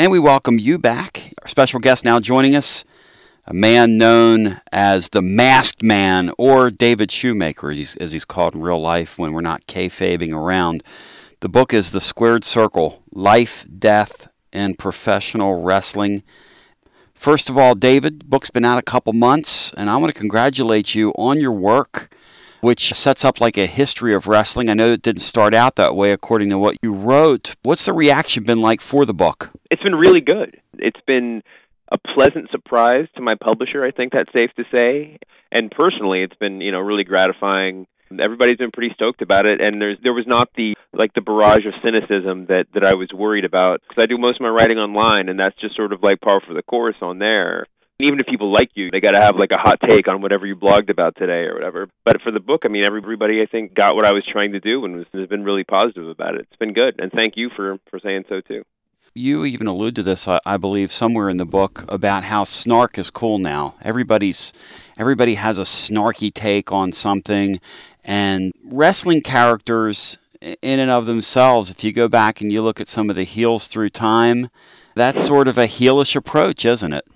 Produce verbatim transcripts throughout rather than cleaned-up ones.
And we welcome you back. Our special guest now joining us, a man known as the Masked Man, or David Shoemaker, as he's called in real life when we're not kayfabing around. The book is The Squared Circle, Life, Death, and Professional Wrestling. First of all, David, the book's been out a couple months, and I want to congratulate you on your work, which sets up like a history of wrestling. I know it didn't start out that way according to what you wrote. What's the reaction been like for the book? It's been really good. It's been a pleasant surprise to my publisher, I think that's safe to say. And personally, it's been, you know, really gratifying. Everybody's been pretty stoked about it, and there's there was not the like the barrage of cynicism that, that I was worried about, because I do most of my writing online, and that's just sort of like par for the course on there. Even if people like you, they got to have like a hot take on whatever you blogged about today or whatever. But for the book, I mean, everybody, I think, got what I was trying to do and was, has been really positive about it. It's been good, and thank you for, for saying so, too. You even allude to this, I believe, somewhere in the book about how snark is cool now. Everybody's everybody has a snarky take on something, and wrestling characters in and of themselves, if you go back and you look at some of the heels through time, that's sort of a heelish approach, isn't it?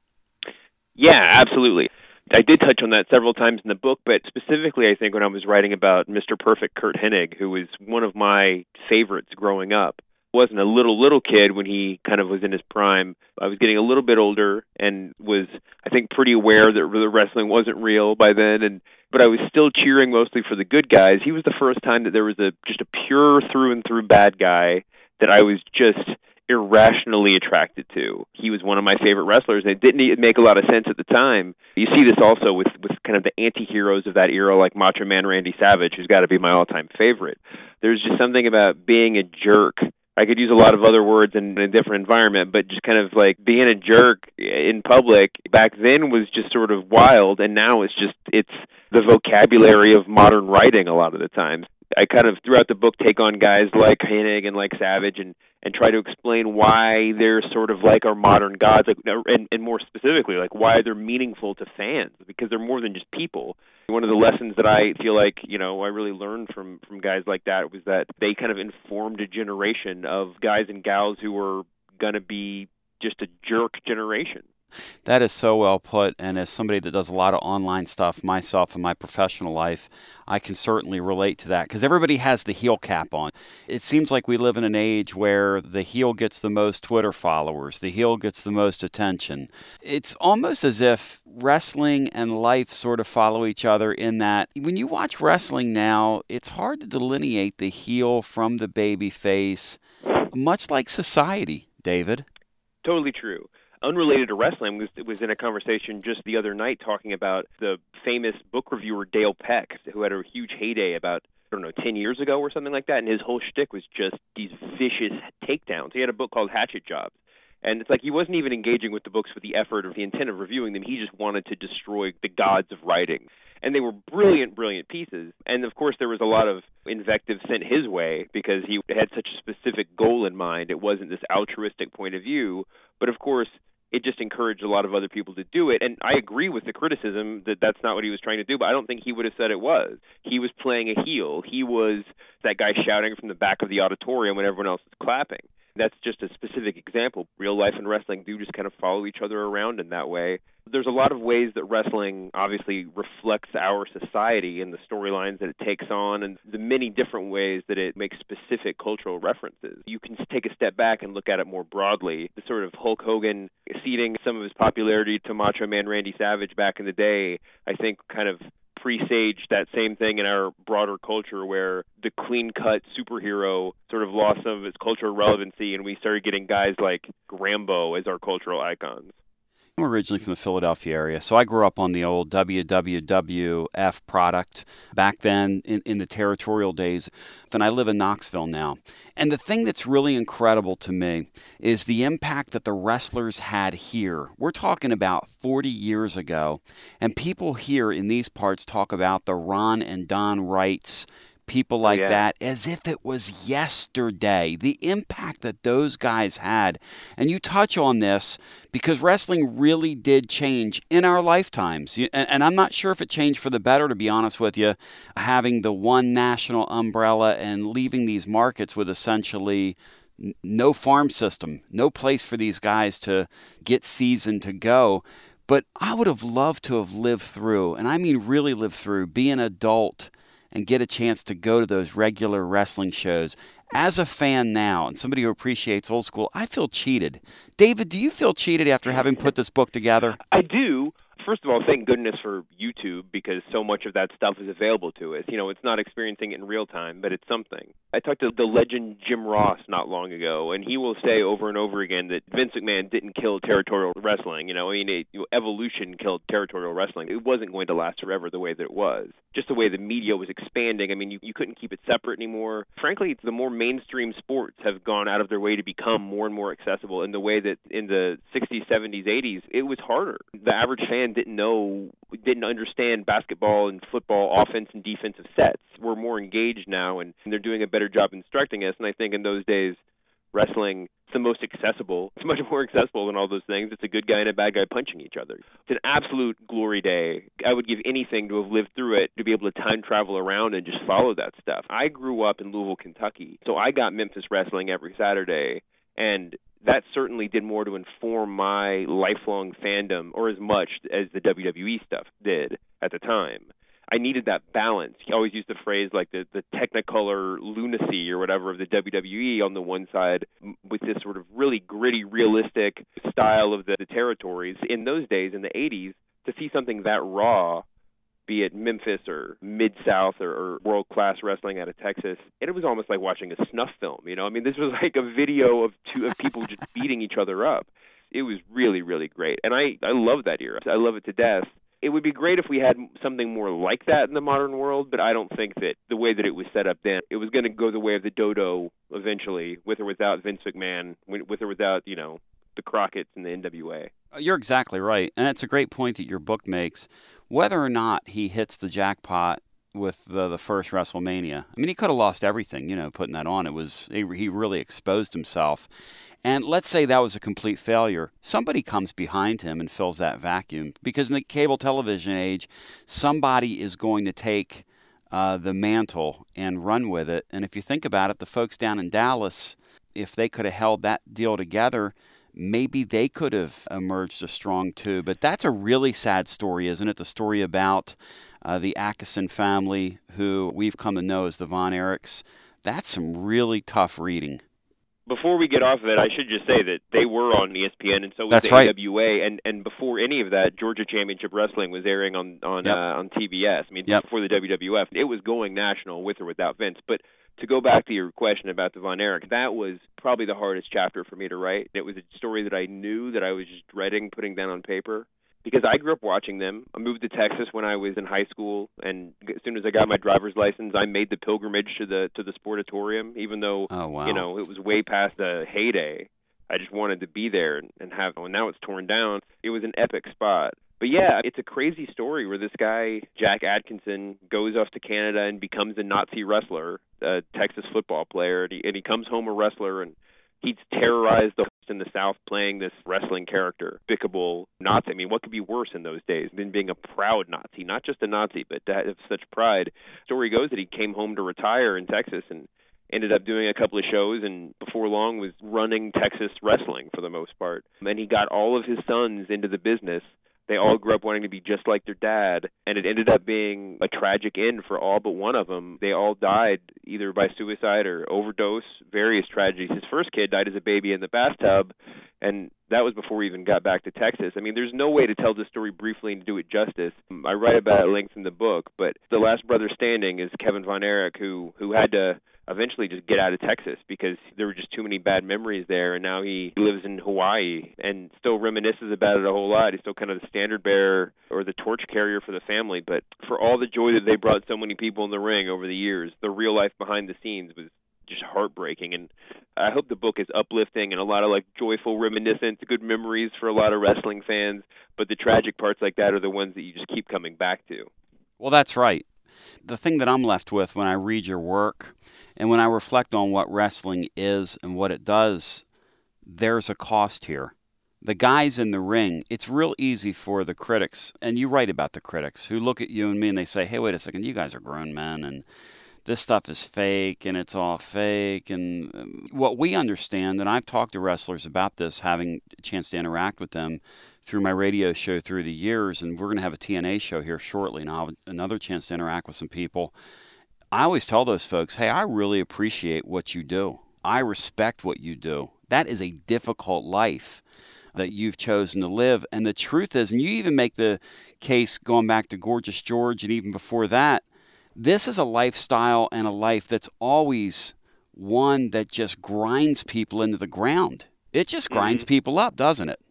Yeah, absolutely. I did touch on that several times in the book, but specifically I think when I was writing about Mister Perfect Curt Hennig, who was one of my favorites growing up. Wasn't a little, little kid when he kind of was in his prime. I was getting a little bit older and was, I think, pretty aware that the wrestling wasn't real by then, and but I was still cheering mostly for the good guys. He was the first time that there was a just a pure through and through bad guy that I was just irrationally attracted to. He was one of my favorite wrestlers, and it didn't make a lot of sense at the time. You see this also with, with kind of the anti-heroes of that era, like Macho Man Randy Savage, who's got to be my all-time favorite. There's just something about being a jerk. I could use a lot of other words in a different environment, but just kind of like being a jerk in public back then was just sort of wild, and now it's just, it's the vocabulary of modern writing a lot of the time. I kind of, throughout the book, take on guys like Hennig and like Savage and, and try to explain why they're sort of like our modern gods, like, and, and more specifically, like why they're meaningful to fans, because they're more than just people. One of the lessons that I feel like, you know, I really learned from, from guys like that was that they kind of informed a generation of guys and gals who were going to be just a jerk generation. That is so well put, and as somebody that does a lot of online stuff myself in my professional life, I can certainly relate to that, because everybody has the heel cap on. It seems like we live in an age where the heel gets the most Twitter followers, the heel gets the most attention. It's almost as if wrestling and life sort of follow each other in that when you watch wrestling now, it's hard to delineate the heel from the baby face, much like society, David. Totally true. Unrelated to wrestling, was was in a conversation just the other night talking about the famous book reviewer Dale Peck, who had a huge heyday about, I don't know, ten years ago or something like that, and his whole shtick was just these vicious takedowns. He had a book called Hatchet Jobs, and it's like he wasn't even engaging with the books with the effort or the intent of reviewing them. He just wanted to destroy the gods of writing. And they were brilliant, brilliant pieces. And, of course, there was a lot of invective sent his way because he had such a specific goal in mind. It wasn't this altruistic point of view. But, of course, it just encouraged a lot of other people to do it. And I agree with the criticism that that's not what he was trying to do, but I don't think he would have said it was. He was playing a heel. He was that guy shouting from the back of the auditorium when everyone else is clapping. That's just a specific example. Real life and wrestling do just kind of follow each other around in that way. There's a lot of ways that wrestling obviously reflects our society and the storylines that it takes on and the many different ways that it makes specific cultural references. You can take a step back and look at it more broadly. The sort of Hulk Hogan ceding some of his popularity to Macho Man Randy Savage back in the day, I think kind of presaged that same thing in our broader culture where the clean-cut superhero sort of lost some of its cultural relevancy and we started getting guys like Rambo as our cultural icons. I'm originally from the Philadelphia area, so I grew up on the old W W W F product back then in, in the territorial days. And I live in Knoxville now. And the thing that's really incredible to me is the impact that the wrestlers had here. We're talking about forty years ago, and people here in these parts talk about the Ron and Don Wrights, people like yeah. that, as if it was yesterday, the impact that those guys had. And you touch on this because wrestling really did change in our lifetimes. And I'm not sure if it changed for the better, to be honest with you, having the one national umbrella and leaving these markets with essentially N- no farm system, no place for these guys to get seasoned to go. But I would have loved to have lived through, and I mean really lived through, be an adult and get a chance to go to those regular wrestling shows. As a fan now and somebody who appreciates old school, I feel cheated. David, do you feel cheated after having put this book together? I do. First of all, thank goodness for YouTube, because so much of that stuff is available to us. You know, it's not experiencing it in real time, but it's something. I talked to the legend Jim Ross not long ago, and he will say over and over again that Vince McMahon didn't kill territorial wrestling. You know, I mean, it, you know, evolution killed territorial wrestling. It wasn't going to last forever the way that it was. Just the way the media was expanding. I mean, you, you couldn't keep it separate anymore. Frankly, the more mainstream sports have gone out of their way to become more and more accessible in the way that in the sixties, seventies, eighties, it was harder. The average fan didn't know, didn't understand basketball and football offense and defensive sets. We're more engaged now, and, and they're doing a better job instructing us. And I think in those days, wrestling is the most accessible. It's much more accessible than all those things. It's a good guy and a bad guy punching each other. It's an absolute glory day. I would give anything to have lived through it, to be able to time travel around and just follow that stuff. I grew up in Louisville, Kentucky, so I got Memphis wrestling every Saturday, and that certainly did more to inform my lifelong fandom, or as much as the W W E stuff did at the time. I needed that balance. He always used the phrase like the, the technicolor lunacy or whatever of the W W E on the one side, with this sort of really gritty, realistic style of the, the territories. In those days, in the eighties, to see something that raw, be it Memphis or Mid-South or, or world-class wrestling out of Texas, it was almost like watching a snuff film. You know, I mean, this was like a video of two of people just beating each other up. It was really, really great. And I, I love that era. I love it to death. It would be great if we had something more like that in the modern world, but I don't think that the way that it was set up then, it was going to go the way of the dodo eventually, with or without Vince McMahon, with or without, you know, the Crockett's and the N W A. You're exactly right. And it's a great point that your book makes. Whether or not he hits the jackpot with the, the first WrestleMania, I mean, he could have lost everything, you know, putting that on. It was, he, he really exposed himself. And let's say that was a complete failure. Somebody comes behind him and fills that vacuum. Because in the cable television age, somebody is going to take uh, the mantle and run with it. And if you think about it, the folks down in Dallas, if they could have held that deal together, maybe they could have emerged as strong too. But that's a really sad story, isn't it? The story about uh, the Atkinson family, who we've come to know as the Von Erichs. That's some really tough reading. Before we get off of it, I should just say that they were on E S P N, and so was That's the right. A W A. And, and before any of that, Georgia Championship Wrestling was airing on on Yep. uh, on T B S. I mean, Yep. before the W W F, it was going national with or without Vince. But to go back to your question about the Von Erich, that was probably the hardest chapter for me to write. It was a story that I knew that I was just dreading putting down on paper, because I grew up watching them. I moved to Texas when I was in high school, and as soon as I got my driver's license, I made the pilgrimage to the to the Sportatorium, even though Oh, wow. you know it was way past the heyday. I just wanted to be there and, and have. Well, now it's torn down. It was an epic spot. But yeah, it's a crazy story where this guy, Jack Atkinson, goes off to Canada and becomes a Nazi wrestler, a Texas football player, and he, and he comes home a wrestler, and he's terrorized the in the South playing this wrestling character, despicable Nazi. I mean, what could be worse in those days than being a proud Nazi, not just a Nazi, but to have such pride. Story goes that he came home to retire in Texas and ended up doing a couple of shows, and before long was running Texas wrestling for the most part. And he got all of his sons into the business. They all grew up wanting to be just like their dad, and it ended up being a tragic end for all but one of them. They all died either by suicide or overdose, various tragedies. His first kid died as a baby in the bathtub, and that was before he even got back to Texas. I mean, there's no way to tell this story briefly and do it justice. I write about it at length in the book, but the last brother standing is Kevin Von Erich, who, who had to eventually just get out of Texas because there were just too many bad memories there, and now he lives in Hawaii and still reminisces about it a whole lot. He's still kind of the standard bearer or the torch carrier for the family, but for all the joy that they brought so many people in the ring over the years, the real life behind the scenes was just heartbreaking. And I hope the book is uplifting and a lot of like joyful reminiscence, good memories for a lot of wrestling fans, but the tragic parts like that are the ones that you just keep coming back to. Well, that's right. The thing that I'm left with when I read your work and when I reflect on what wrestling is and what it does, there's a cost here. The guys in the ring, it's real easy for the critics, and you write about the critics, who look at you and me and they say, hey, wait a second, you guys are grown men, and this stuff is fake and it's all fake. And what we understand, and I've talked to wrestlers about this, having a chance to interact with them through my radio show through the years, and we're going to have a T N A show here shortly, and I'll have another chance to interact with some people. I always tell those folks, hey, I really appreciate what you do. I respect what you do. That is a difficult life that you've chosen to live. And the truth is, and you even make the case going back to Gorgeous George and even before that, this is a lifestyle and a life that's always one that just grinds people into the ground. It just grinds mm-hmm. people up, doesn't it?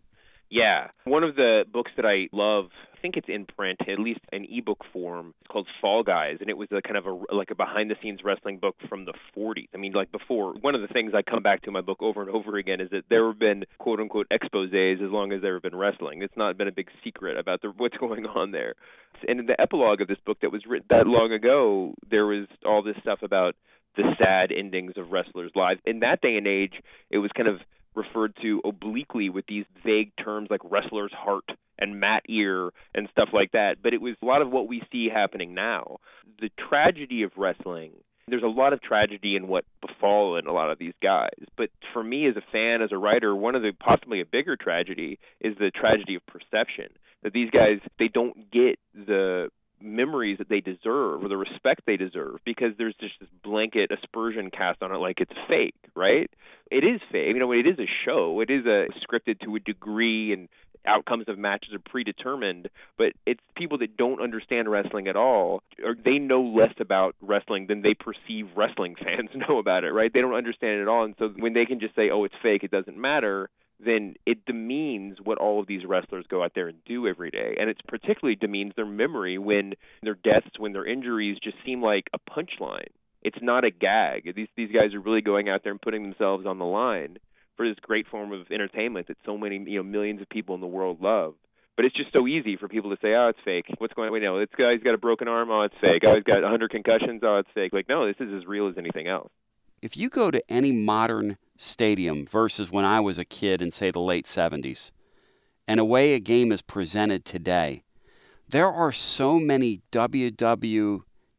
Yeah. One of the books that I love, I think it's in print, at least in ebook form, it's called Fall Guys, and it was a kind of a like a behind-the-scenes wrestling book from the forties. I mean, like before, one of the things I come back to in my book over and over again is that there have been quote-unquote exposés as long as there have been wrestling. It's not been a big secret about the, what's going on there. And in the epilogue of this book that was written that long ago, there was all this stuff about the sad endings of wrestlers' lives. In that day and age, it was kind of referred to obliquely with these vague terms like wrestler's heart and mat ear and stuff like that. But it was a lot of what we see happening now. The tragedy of wrestling, there's a lot of tragedy in what befallen a lot of these guys. But for me as a fan, as a writer, one of the possibly a bigger tragedy is the tragedy of perception. That these guys, they don't get the memories that they deserve or the respect they deserve because there's just this blanket aspersion cast on it like it's fake, right? It is fake. You know, it is a show. It is a scripted to a degree, and outcomes of matches are predetermined, but it's people that don't understand wrestling at all, or they know less about wrestling than they perceive wrestling fans know about it, right? They don't understand it at all, and so when they can just say, oh, it's fake, it doesn't matter, then it demeans what all of these wrestlers go out there and do every day. And it's particularly demeans their memory when their deaths, when their injuries just seem like a punchline. It's not a gag. These these guys are really going out there and putting themselves on the line for this great form of entertainment that so many, you know, millions of people in the world love. But it's just so easy for people to say, oh, it's fake. What's going on? Wait, no, this guy's got a broken arm. Oh, it's fake. Oh, he's got one hundred concussions. Oh, it's fake. Like, no, this is as real as anything else. If you go to any modern stadium versus when I was a kid in, say, the late seventies, and a way a game is presented today, there are so many W W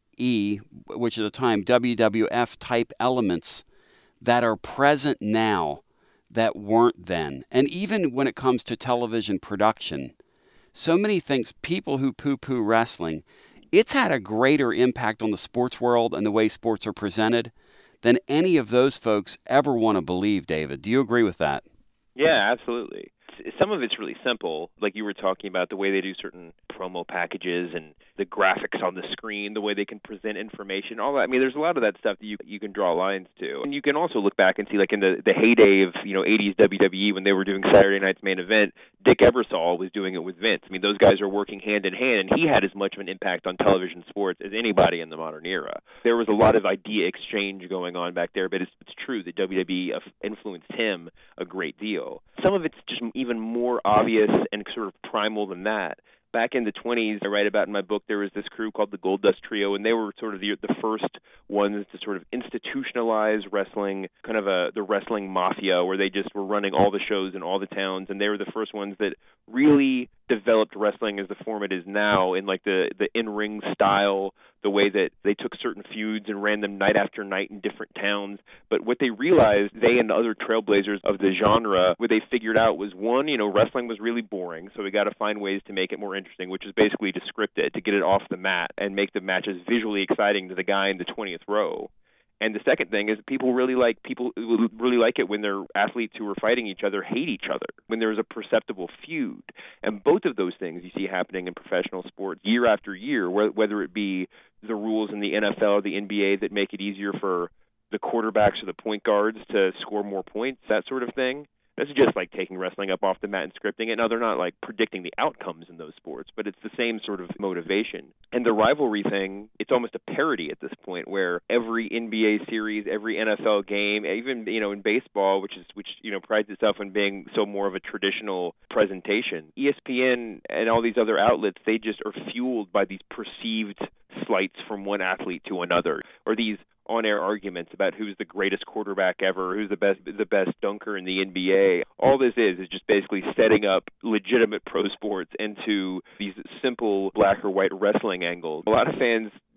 E, which at the time W W F type elements that are present now that weren't then. And even when it comes to television production, so many things, people who poo-poo wrestling, it's had a greater impact on the sports world and the way sports are presented than any of those folks ever want to believe, David. Do you agree with that? Yeah, absolutely. Some of it's really simple, like you were talking about the way they do certain promo packages and the graphics on the screen, the way they can present information, all that. I mean, there's a lot of that stuff that you you can draw lines to. And you can also look back and see, like in the, the heyday of, you know, eighties W W E when they were doing Saturday Night's Main Event, Dick Ebersol was doing it with Vince. I mean, those guys are working hand in hand, and he had as much of an impact on television sports as anybody in the modern era. There was a lot of idea exchange going on back there, but it's, it's true that W W E influenced him a great deal. Some of it's just even more obvious and sort of primal than that. Back in the twenties, I write about in my book, there was this crew called the Goldust Trio, and they were sort of the, the first ones to sort of institutionalize wrestling, kind of a the wrestling mafia, where they just were running all the shows in all the towns, and they were the first ones that really developed wrestling as the form it is now, in like the, the in-ring style, the way that they took certain feuds and ran them night after night in different towns. But what they realized, they and the other trailblazers of the genre, what they figured out was, one, you know, wrestling was really boring, so we got to find ways to make it more interesting, which is basically to script it, to get it off the mat and make the matches visually exciting to the guy in the twentieth row. And the second thing is people really like people really like it when their athletes who are fighting each other hate each other, when there's a perceptible feud. And both of those things you see happening in professional sports year after year, whether it be the rules in the N F L or the N B A that make it easier for the quarterbacks or the point guards to score more points, that sort of thing. That's just like taking wrestling up off the mat and scripting it. Now, they're not like predicting the outcomes in those sports, but it's the same sort of motivation. And the rivalry thing, it's almost a parody at this point, where every N B A series, every N F L game, even, you know, in baseball, which is which you know prides itself on being so more of a traditional presentation, E S P N and all these other outlets, they just are fueled by these perceived slights from one athlete to another, or these on-air arguments about who's the greatest quarterback ever, who's the best the best dunker in the N B A. All this is is just basically setting up legitimate pro sports into these simple black or white wrestling angles. A lot of fans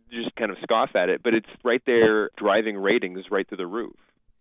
just kind of scoff at it, but it's right there driving ratings right through the roof.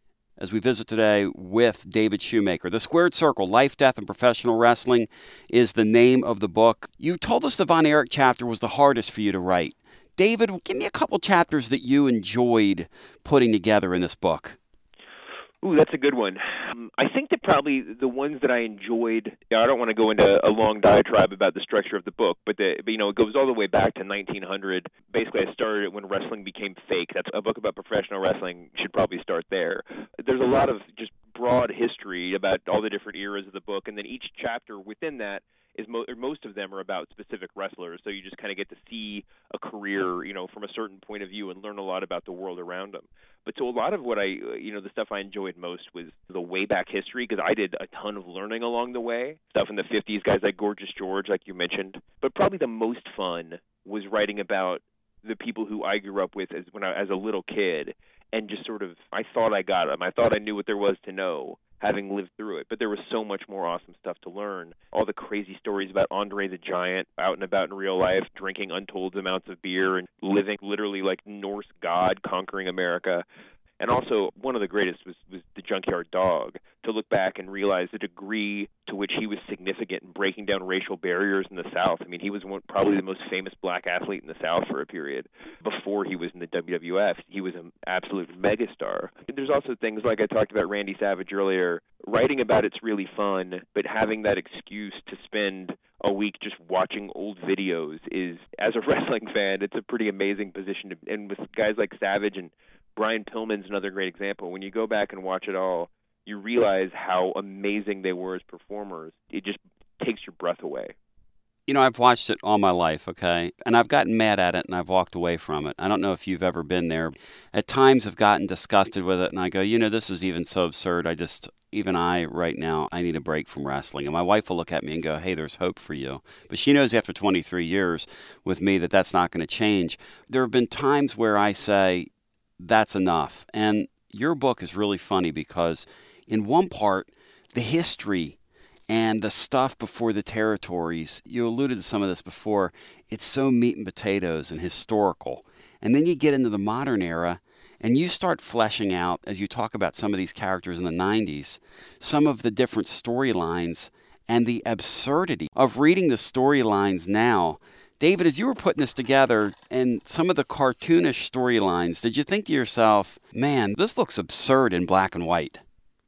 As we visit today with David Shoemaker. The Squared Circle, Life, Death, and Professional Wrestling is the name of the book. You told us the Von Erich chapter was the hardest for you to write. David, give me a couple chapters that you enjoyed putting together in this book. Ooh, that's a good one. Um, I think that probably the ones that I enjoyed, I don't want to go into a long diatribe about the structure of the book, but, the, but you know, it goes all the way back to nineteen hundred. Basically, I started it when wrestling became fake. That's a book about professional wrestling. Should probably start there. There's a lot of just broad history about all the different eras of the book, and then each chapter within that is mo- or most of them are about specific wrestlers. So you just kind of get to see a career, you know, from a certain point of view and learn a lot about the world around them. But so a lot of what I, you know, the stuff I enjoyed most was the way back history, because I did a ton of learning along the way. Stuff in the fifties, guys like Gorgeous George, like you mentioned. But probably the most fun was writing about the people who I grew up with as when I, as a little kid, and just sort of, I thought I got them. I thought I knew what there was to know, having lived through it. But there was so much more awesome stuff to learn. All the crazy stories about Andre the Giant out and about in real life, drinking untold amounts of beer and living literally like Norse god conquering America. And also, one of the greatest was, was the Junkyard Dog, to look back and realize the degree to which he was significant in breaking down racial barriers in the South. I mean, he was one, probably the most famous black athlete in the South for a period. Before he was in the W W F, he was an absolute megastar. There's also things like I talked about Randy Savage earlier. Writing about it's really fun, but having that excuse to spend a week just watching old videos is, as a wrestling fan, it's a pretty amazing position to, and with guys like Savage and Brian Pillman's another great example. When you go back and watch it all, you realize how amazing they were as performers. It just takes your breath away. You know, I've watched it all my life, okay? And I've gotten mad at it and I've walked away from it. I don't know if you've ever been there. At times I've gotten disgusted with it and I go, you know, this is even so absurd. I just, even I right now, I need a break from wrestling. And my wife will look at me and go, hey, there's hope for you. But she knows after twenty-three years with me that that's not going to change. There have been times where I say, that's enough. And your book is really funny because in one part, the history and the stuff before the territories, you alluded to some of this before, it's so meat and potatoes and historical. And then you get into the modern era and you start fleshing out, as you talk about some of these characters in the nineties, some of the different storylines and the absurdity of reading the storylines now. David, as you were putting this together and some of the cartoonish storylines, did you think to yourself, man, this looks absurd in black and white?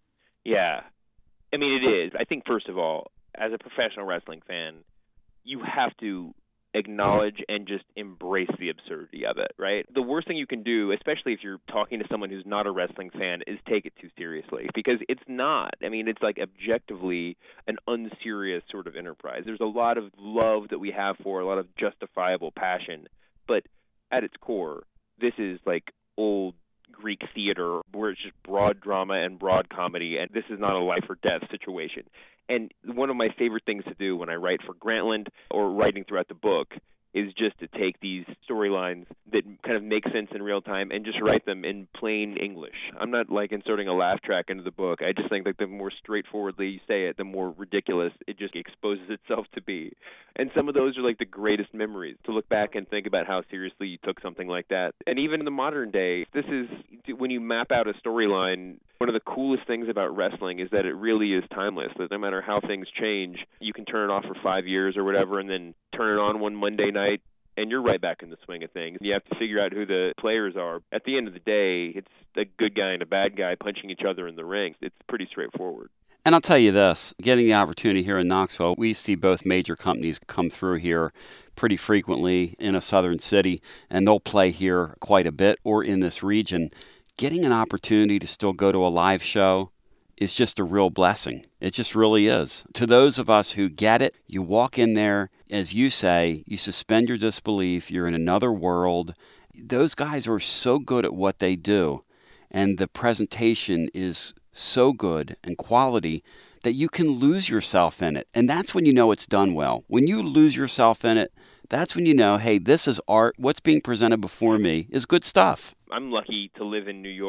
Yeah. I mean, it is. I think, first of all, as a professional wrestling fan, you have to acknowledge and just embrace the absurdity of it, right? The worst thing you can do, especially if you're talking to someone who's not a wrestling fan, is take it too seriously, because it's not. I mean, it's like objectively an unserious sort of enterprise. There's a lot of love that we have for, a lot of justifiable passion, but at its core, this is like old Greek theater where it's just broad drama and broad comedy, and this is not a life or death situation. And one of my favorite things to do when I write for Grantland or writing throughout the book is just to take these storylines that kind of make sense in real time and just write them in plain English. I'm not like inserting a laugh track into the book. I just think that the more straightforwardly you say it, the more ridiculous it just exposes itself to be. And some of those are like the greatest memories, to look back and think about how seriously you took something like that. And even in the modern day, this is, when you map out a storyline, one of the coolest things about wrestling is that it really is timeless, that no matter how things change, you can turn it off for five years or whatever and then turn it on one Monday night and you're right back in the swing of things. You have to figure out who the players are. At the end of the day, it's a good guy and a bad guy punching each other in the ring. It's pretty straightforward. And I'll tell you this, getting the opportunity here in Knoxville, we see both major companies come through here pretty frequently in a southern city, and they'll play here quite a bit or in this region. Getting an opportunity to still go to a live show is just a real blessing. It just really is. To those of us who get it, you walk in there, as you say, you suspend your disbelief, you're in another world. Those guys are so good at what they do, and the presentation is so good and quality that you can lose yourself in it. And that's when you know it's done well. When you lose yourself in it, that's when you know, hey, this is art. What's being presented before me is good stuff. I'm lucky to live in New York,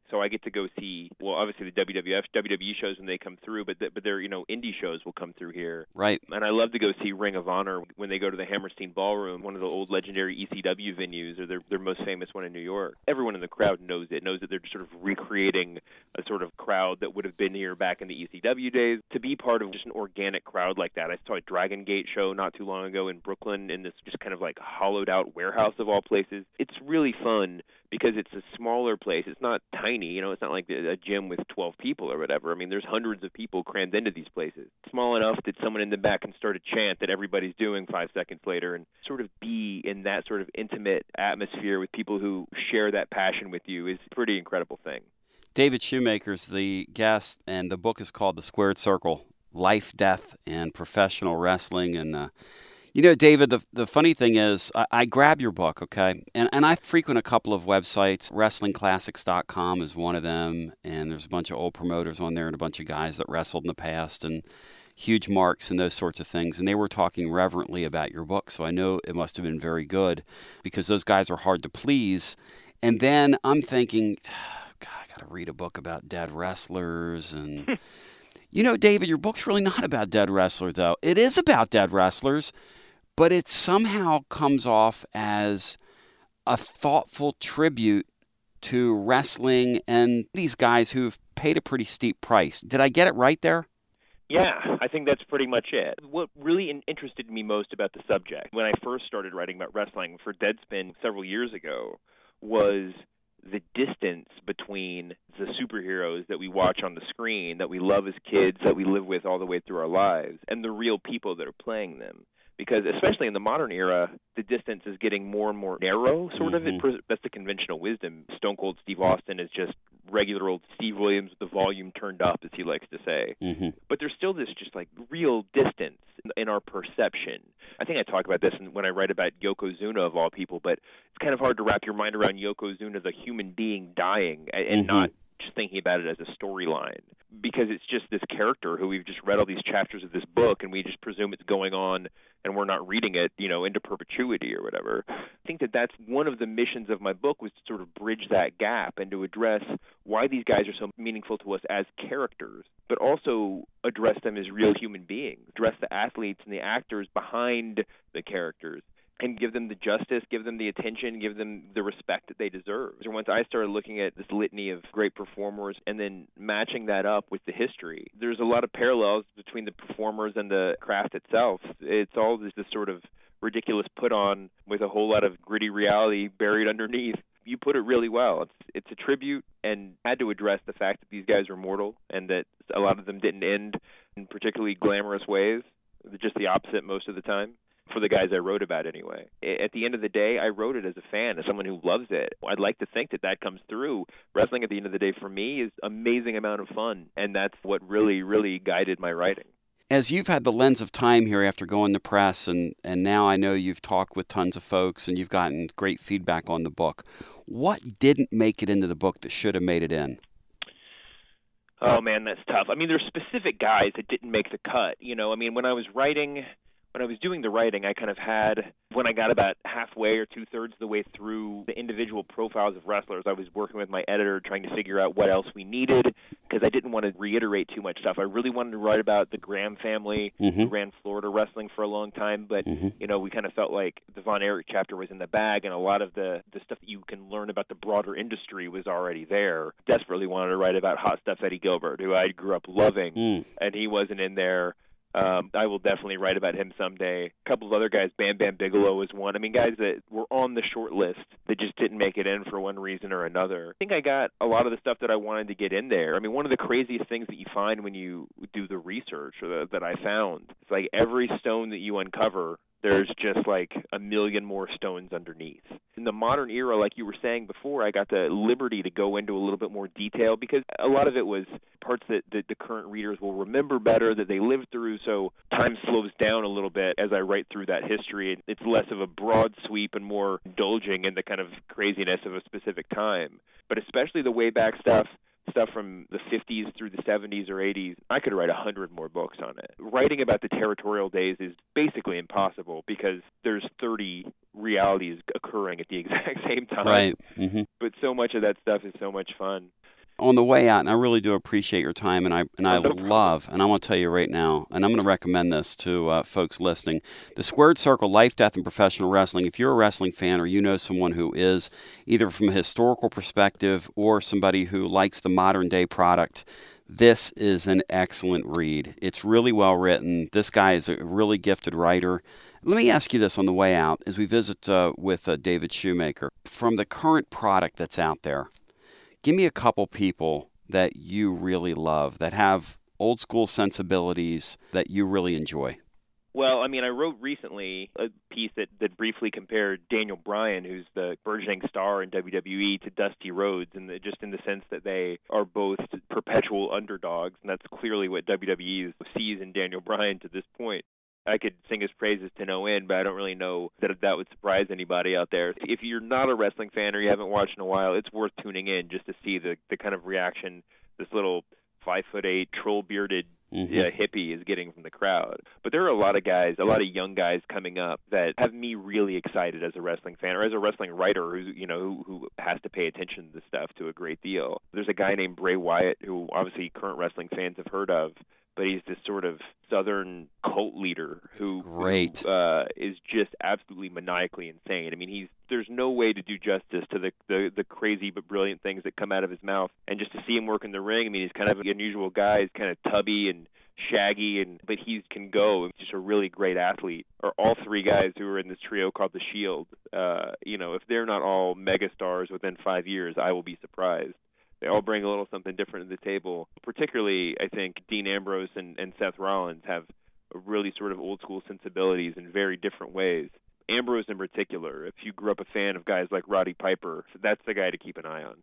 So I get to go see, well, obviously the W W F, W W E shows when they come through, but the, but their, you know, indie shows will come through here. Right. And I love to go see Ring of Honor when they go to the Hammerstein Ballroom, one of the old legendary E C W venues, or their their most famous one in New York. Everyone in the crowd knows it, knows that they're sort of recreating a sort of crowd that would have been here back in the E C W days. To be part of just an organic crowd like that, I saw a Dragon Gate show not too long ago in Brooklyn in this just kind of like hollowed out warehouse of all places. It's really fun because it's a smaller place. It's not tiny, you know, it's not like a gym with twelve people or whatever. I mean, there's hundreds of people crammed into these places. Small enough that someone in the back can start a chant that everybody's doing five seconds later and sort of be in that sort of intimate atmosphere with people who share that passion with you is a pretty incredible thing. David Shoemaker's the guest, and the book is called The Squared Circle, Life, Death, and Professional Wrestling. And uh, You know, David, the the funny thing is, I, I grab your book, okay, and, and I frequent a couple of websites. Wrestling Classics dot com is one of them, and there's a bunch of old promoters on there and a bunch of guys that wrestled in the past and huge marks and those sorts of things. And they were talking reverently about your book, so I know it must have been very good because those guys are hard to please. And then I'm thinking, God, I got to read a book about dead wrestlers and... You know, David, your book's really not about dead wrestlers, though. It is about dead wrestlers, but it somehow comes off as a thoughtful tribute to wrestling and these guys who've paid a pretty steep price. Did I get it right there? Yeah, I think that's pretty much it. What really in- interested me most about the subject when I first started writing about wrestling for Deadspin several years ago was the distance between the superheroes that we watch on the screen, that we love as kids, that we live with all the way through our lives, and the real people that are playing them. Because especially in the modern era, the distance is getting more and more narrow, sort of. Mm-hmm. It, that's the conventional wisdom. Stone Cold Steve Austin is just regular old Steve Williams with the volume turned up, as he likes to say. Mm-hmm. But there's still this just like real distance in, in our perception. I think I talk about this when I write about Yokozuna, of all people, but it's kind of hard to wrap your mind around Yokozuna as a human being dying and, and Mm-hmm. not just thinking about it as a storyline, because it's just this character who we've just read all these chapters of this book and we just presume it's going on and we're not reading it, you know, into perpetuity or whatever. I think that that's one of the missions of my book, was to sort of bridge that gap and to address why these guys are so meaningful to us as characters, but also address them as real human beings, address the athletes and the actors behind the characters, and give them the justice, give them the attention, give them the respect that they deserve. So once I started looking at this litany of great performers and then matching that up with the history, there's a lot of parallels between the performers and the craft itself. It's all this, this sort of ridiculous put-on with a whole lot of gritty reality buried underneath. You put it really well. It's, it's a tribute, and had to address the fact that these guys are mortal and that a lot of them didn't end in particularly glamorous ways, just the opposite most of the time. For the guys I wrote about anyway. At the end of the day, I wrote it as a fan, as someone who loves it. I'd like to think that that comes through. Wrestling at the end of the day for me is an amazing amount of fun, and that's what really, really guided my writing. As you've had the lens of time here after going to press, and, and now I know you've talked with tons of folks and you've gotten great feedback on the book, what didn't make it into the book that should have made it in? Oh, man, that's tough. I mean, there's specific guys that didn't make the cut. You know, I mean, when I was writing... When I was doing the writing, I kind of had, when I got about halfway or two-thirds of the way through the individual profiles of wrestlers, I was working with my editor trying to figure out what else we needed, because I didn't want to reiterate too much stuff. I really wanted to write about the Graham family, Mm-hmm. who ran Florida wrestling for a long time, but, Mm-hmm. you know, we kind of felt like the Von Erich chapter was in the bag, and a lot of the, the stuff that you can learn about the broader industry was already there. Desperately wanted to write about Hot Stuff Eddie Gilbert, who I grew up loving, Mm. and he wasn't in there. Um, I will definitely write about him someday. A couple of other guys, Bam Bam Bigelow was one. I mean, guys that were on the short list that just didn't make it in for one reason or another. I think I got a lot of the stuff that I wanted to get in there. I mean, one of the craziest things that you find when you do the research, or the, that I found, it's like every stone that you uncover, there's just like a million more stones underneath. In the modern era, like you were saying before, I got the liberty to go into a little bit more detail because a lot of it was parts that, that the current readers will remember better, that they lived through, so time slows down a little bit as I write through that history. It's less of a broad sweep and more indulging in the kind of craziness of a specific time. But especially the way back stuff, stuff from the fifties through the seventies or eighties, I could write a hundred more books on it. Writing about the territorial days is basically impossible because there's thirty realities occurring at the exact same time. Right. Mm-hmm. But so much of that stuff is so much fun. on the way out, and I really do appreciate your time, and I and I love, and I'm going to tell you right now, and I'm going to recommend this to uh, folks listening, The Squared Circle, Life, Death, and Professional Wrestling. If you're a wrestling fan or you know someone who is, either from a historical perspective or somebody who likes the modern-day product, this is an excellent read. It's really well written. This guy is a really gifted writer. Let me ask you this on the way out as we visit uh, with uh, David Shoemaker. From the current product that's out there, give me a couple people that you really love, that have old school sensibilities that you really enjoy. Well, I mean, I wrote recently a piece that, that briefly compared Daniel Bryan, who's the burgeoning star in W W E, to Dusty Rhodes, and the, just in the sense that they are both perpetual underdogs, and that's clearly what W W E sees in Daniel Bryan to this point. I could sing his praises to no end, but I don't really know that that would surprise anybody out there. If you're not a wrestling fan or you haven't watched in a while, it's worth tuning in just to see the, the kind of reaction this little five foot eight, troll bearded mm-hmm. yeah, hippie is getting from the crowd. But there are a lot of guys, a lot of young guys coming up that have me really excited as a wrestling fan or as a wrestling writer who you know who, who has to pay attention to this stuff to a great deal. There's a guy named Bray Wyatt who obviously current wrestling fans have heard of, but he's this sort of Southern cult leader who, great. who uh, is just absolutely maniacally insane. I mean, he's there's no way to do justice to the, the the crazy but brilliant things that come out of his mouth. And just to see him work in the ring, I mean, he's kind of an unusual guy. He's kind of tubby and shaggy, and but he can go. He's just a really great athlete. Or all three guys who are in this trio called the Shield. Uh, you know, if they're not all megastars within five years, I will be surprised. They all bring a little something different to the table. Particularly, I think Dean Ambrose and, and Seth Rollins have really sort of old-school sensibilities in very different ways. Ambrose in particular, if you grew up a fan of guys like Roddy Piper, that's the guy to keep an eye on.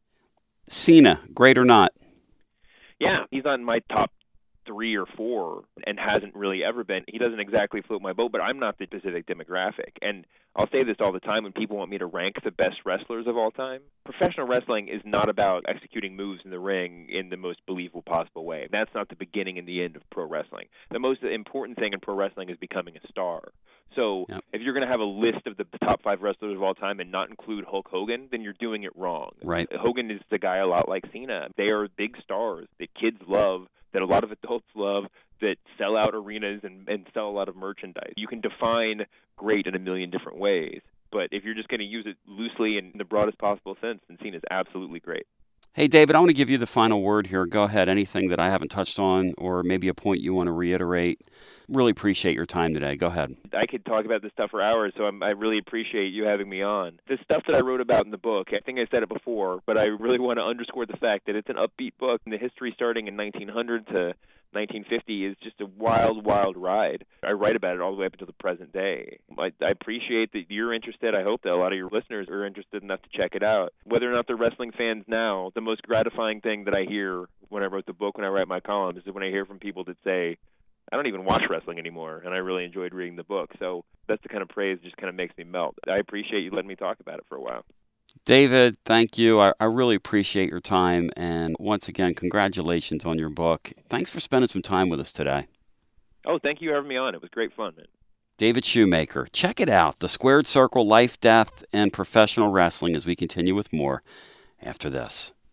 Cena, great or not? Yeah, he's on my top three or four and hasn't really ever been. He doesn't exactly float my boat, but I'm not the specific demographic. And I'll say this all the time when people want me to rank the best wrestlers of all time. Professional wrestling is not about executing moves in the ring in the most believable possible way. That's not the beginning and the end of pro wrestling. The most important thing in pro wrestling is becoming a star. So yep. if you're going to have a list of the top five wrestlers of all time and not include Hulk Hogan, then you're doing it wrong. Right. Hogan is the guy a lot like Cena. They are big stars that kids love, that a lot of adults love, that sell out arenas and, and sell a lot of merchandise. You can define great in a million different ways, but if you're just going to use it loosely in the broadest possible sense, then Cena's absolutely great. Hey, David, I want to give you the final word here. Go ahead. Anything that I haven't touched on or maybe a point you want to reiterate. Really appreciate your time today. Go ahead. I could talk about this stuff for hours, so I'm, I really appreciate you having me on. The stuff that I wrote about in the book, I think I said it before, but I really want to underscore the fact that it's an upbeat book, and the history starting in nineteen hundred to nineteen fifty is just a wild, wild ride. I write about it all the way up until the present day. I, I appreciate that you're interested. I hope that a lot of your listeners are interested enough to check it out. Whether or not they're wrestling fans now, the most gratifying thing that I hear when I wrote the book, when I write my columns, is when I hear from people that say, I don't even watch wrestling anymore, and I really enjoyed reading the book. So that's the kind of praise that just kind of makes me melt. I appreciate you letting me talk about it for a while. David, thank you. I, I really appreciate your time. And once again, congratulations on your book. Thanks for spending some time with us today. Oh, thank you for having me on. It was great fun, man. David Shoemaker. Check it out. The Squared Circle, Life, Death, and Professional Wrestling as we continue with more after this.